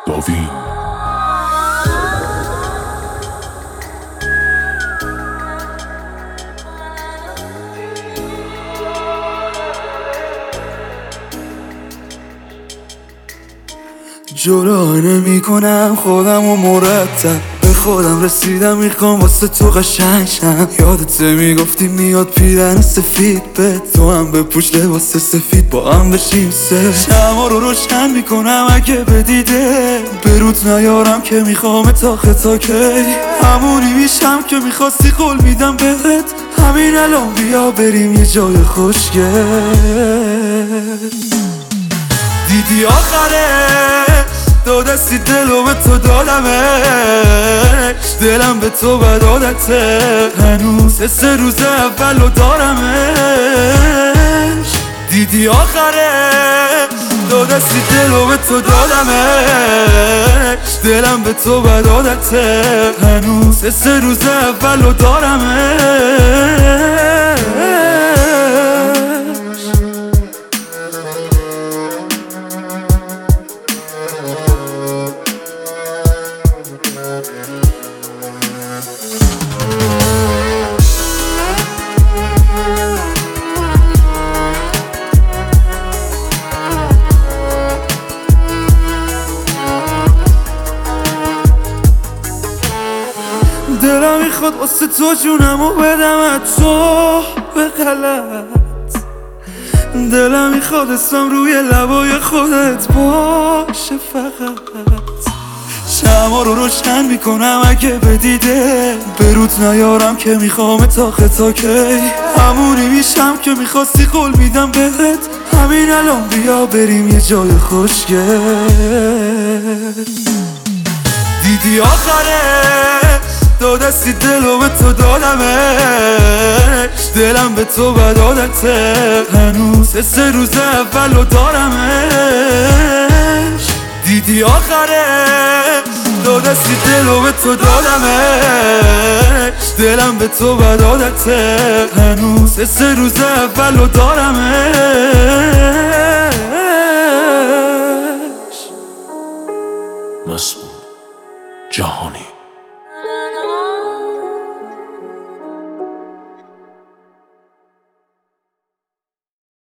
گاوین. جلو نمی کنم خودم و مرتب به خودم رسیدم، میخوام واسه تو قشنگ شم. یادت میگفتی میاد پیرن سفید به تو هم بپوش لباس سفید با هم بشیم سه. شمع رو روشن میکنم اگه بدیده بروت نیارم که میخوام تا کی. همونی میشم که میخواستی قول میدم بهت، همین الان بیا بریم یه جای خوشگل. دیدی آخرش دو دستی دلو به تو دادمش، دلم به تو بد عادته هنوز حس روز اولو دارمش. دیدی آخرش دو دستی دلو به تو دادمش، دلم به تو بد عادته هنوز حس روز اولو دارمش. دلم میخواد واسه تو جونمو بدم تو به غلط، دلم میخواد اسم روی لبای خودت باشه فقط. شمع رو روشن میکنم اگه بدیده بروت نیارم که میخوام تا کی. همونی میشم که میخواستی قول میدم بهت، همین الان بیا بریم یه جای خوشگل. دیدی آخرش دو دستی دلو به تو دادمش، دلم به تو بد عادته هنوز حس روز اولو دارمش. دیدی آخرش دو دستی دلو به تو دادمش، دلم به تو بد عادته هنوز حس روز اولو دارمش. مسعود جهانی.